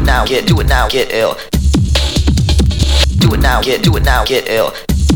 now, do it now, get ill. Do it now, do it now, get ill.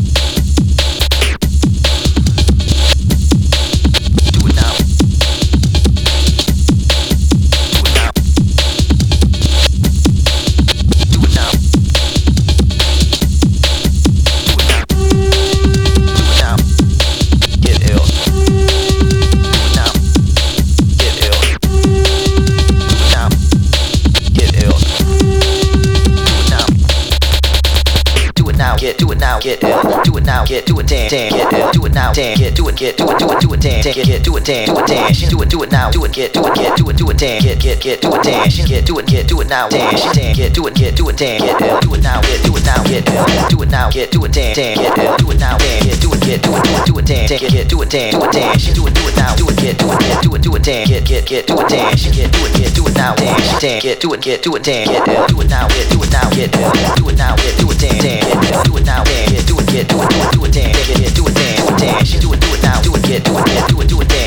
Do it now, get ill. Do it now, do it dance, get ill. Do it now, do it dance, do it dance, do it dance, do it dance, do it now, do it dance, do it now, dance, do it dance, get ill. Do it now, do it now, get ill. Do it now, do it dance, get ill. Do it now, do it dance, do it dance, do it dance, do it now, do it dance, do it dance, do it now, dance, do it now, get ill. Do it now, do it now, get ill. Do it now, do it dance, get ill. Do it now, do it dance, do it dance, do it now, dance, do it now, do it dance, do it now, dance, do it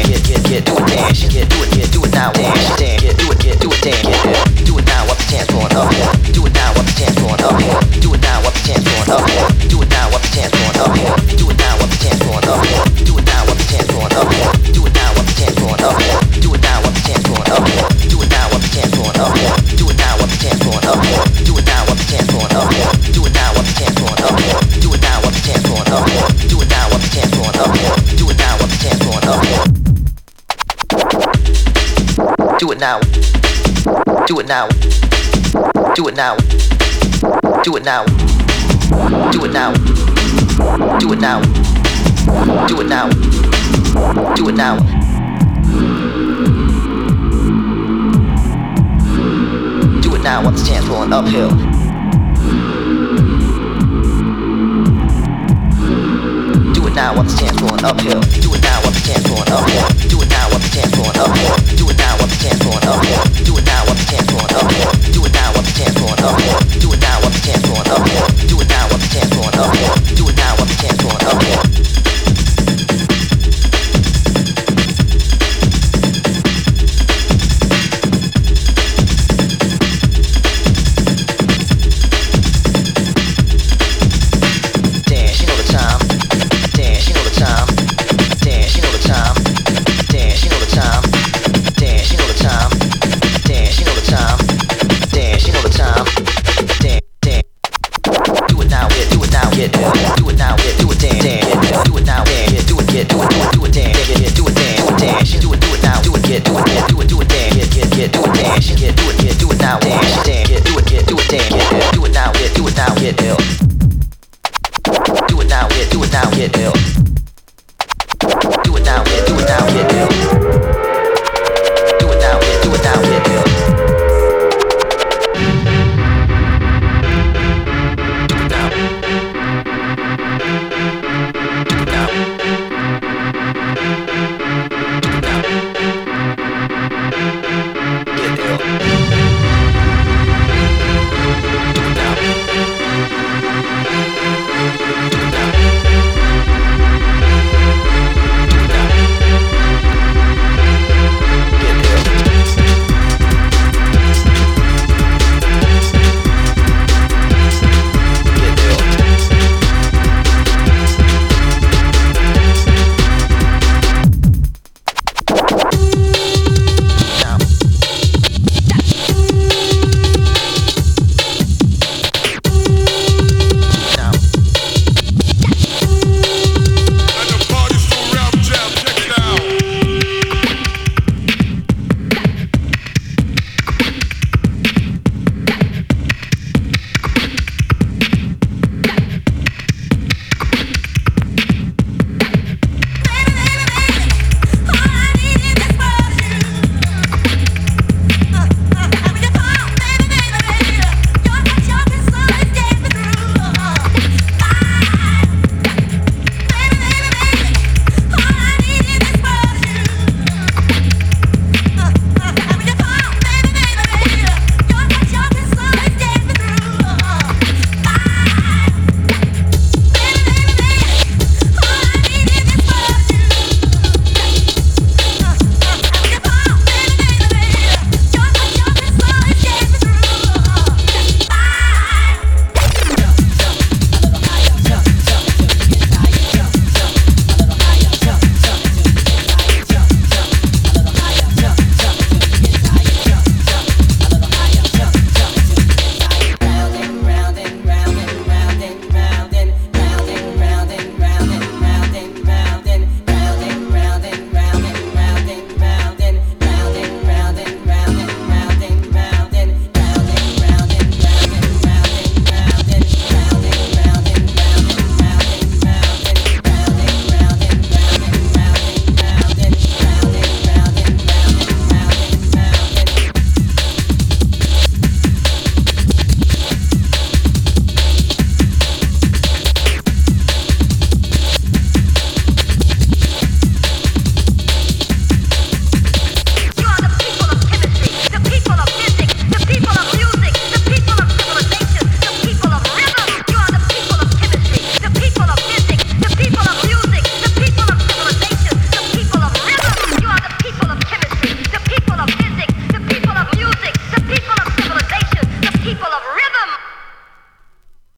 dance, do it now, up the dance going uphill. Do it now, up the dance going uphill. Do it now, up the dance going uphill. Do it now, up the dance going uphill. Do it now, up the dance going uphill. Do it now, up the dance going uphill. Do it now, up the dance going uphill. Do it now, up the dance going uphill. Do it now, up the dance going uphill. Do it now, up the dance going uphill. Do it now, up the dance going uphill. Do it now, up the dance going uphill. Do it now, up the dance going uphill. Do it now, up the dance going uphill. Do it now, up the dance going uphill. Do it now. Do it now. Do it now. Do it now. Do it now. Do it now. Do it now. Do it now. Do it now. Up the dance going uphill. Do it now. Up the dance going uphill. Do it now. Up the dance going uphill. Do it now. Up the dance going uphill. Do it now. Up the dance going uphill. Do it now. Up the dance going uphill. Do it now. Up the dance going uphill. Do it now. Up the dance going uphill. Do it now. Up the dance going uphill. Do it now. Up the dance going uphill. Dance, you know the time. Dance, you know the time. Dance, you know the time. Dance, you know the time. Dance, you know the time. Dance, you know the time. Dance, you know the time. Dance, dance. Do it now, do it now, get ill. Do it now, do it dance, dance. Do it now, dance, do it dance, do it dance, do it dance, do it dance. Do it now, do it dance, do it dance, do it dance, do it now, dance, dance. Do it dance, do it now, do it now, get ill. Do it now, do it now, get ill. Do it now, do it now, get ill.